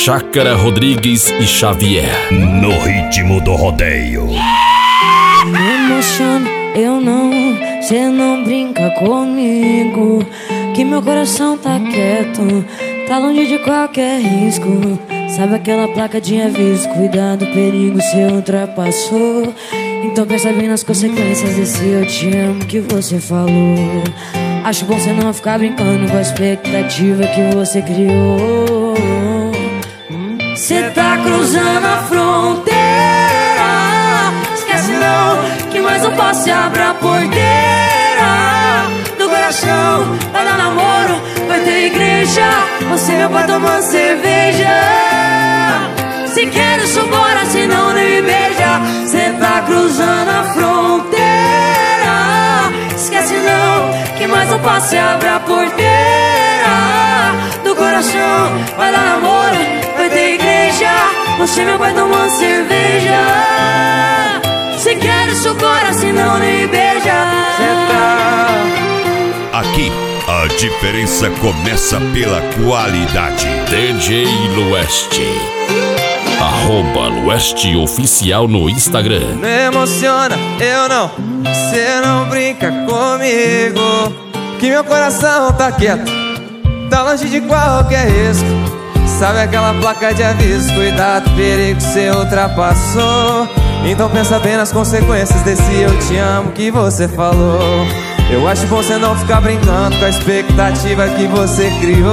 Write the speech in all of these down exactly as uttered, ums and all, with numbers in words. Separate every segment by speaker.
Speaker 1: Chácara Rodrigues e Xavier.
Speaker 2: No ritmo do rodeio.
Speaker 3: Me emociona, eu não, cê não brinca comigo, que meu coração tá quieto, tá longe de qualquer risco. Sabe aquela placa de aviso, cuidado, perigo, cê ultrapassou. Então pensa bem nas consequências desse eu te amo que você falou. Acho bom cê não ficar brincando com a expectativa que você criou. Cê tá cruzando a fronteira, esquece não, que mais um passo e abre a porteira do coração. Vai dar namoro, vai ter igreja, você meu pai tomando cerveja. Se quer isso bora, se não nem me beija. Cê tá cruzando a fronteira, esquece não, que mais um passo e abre a porteira do coração. Vai dar namoro, vai ter igreja, você meu pai tomando cerveja. Se quer isso bora, se não nem me beija. Cê tá...
Speaker 2: Aqui, a diferença começa pela qualidade.
Speaker 1: D J Lueste. Arroba Lueste Oficial no Instagram.
Speaker 4: Me emociona, eu não, cê não brinca comigo, que meu coração tá quieto, tá longe de qualquer risco. Sabe aquela placa de aviso, cuidado, perigo, cê ultrapassou. Então pensa bem nas consequências desse eu te amo que você falou. Eu acho bom cê não ficar brincando com a expectativa que você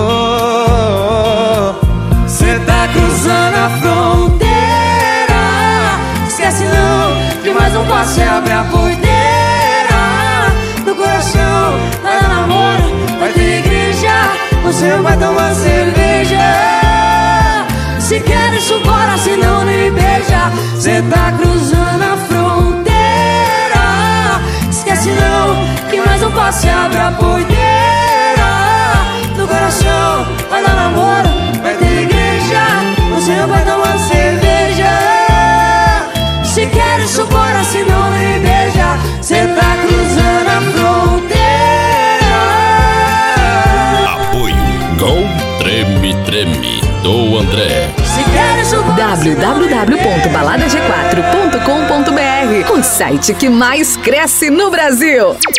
Speaker 4: criou. Cê tá cruzando a fronteira, esquece não, que mais um passo e abre a porteira do coração. Vai dar namoro, vai ter igreja, você vai tomar cerveja. Se quer isso bora, se não nem me beija. Cê tá cruzando a fronteira, esquece não, que mais um passo e abre a porteira do coração. Vai dar namoro, vai ter igreja, você vai tomar cerveja. Se quer isso bora, se não nem me beija. Cê tá cruzando a fronteira.
Speaker 2: Apoio
Speaker 1: Gol Treme Treme do André.
Speaker 3: Se quer isso bora,
Speaker 5: w w w ponto balada g quatro ponto com ponto b r, o site que mais cresce no Brasil.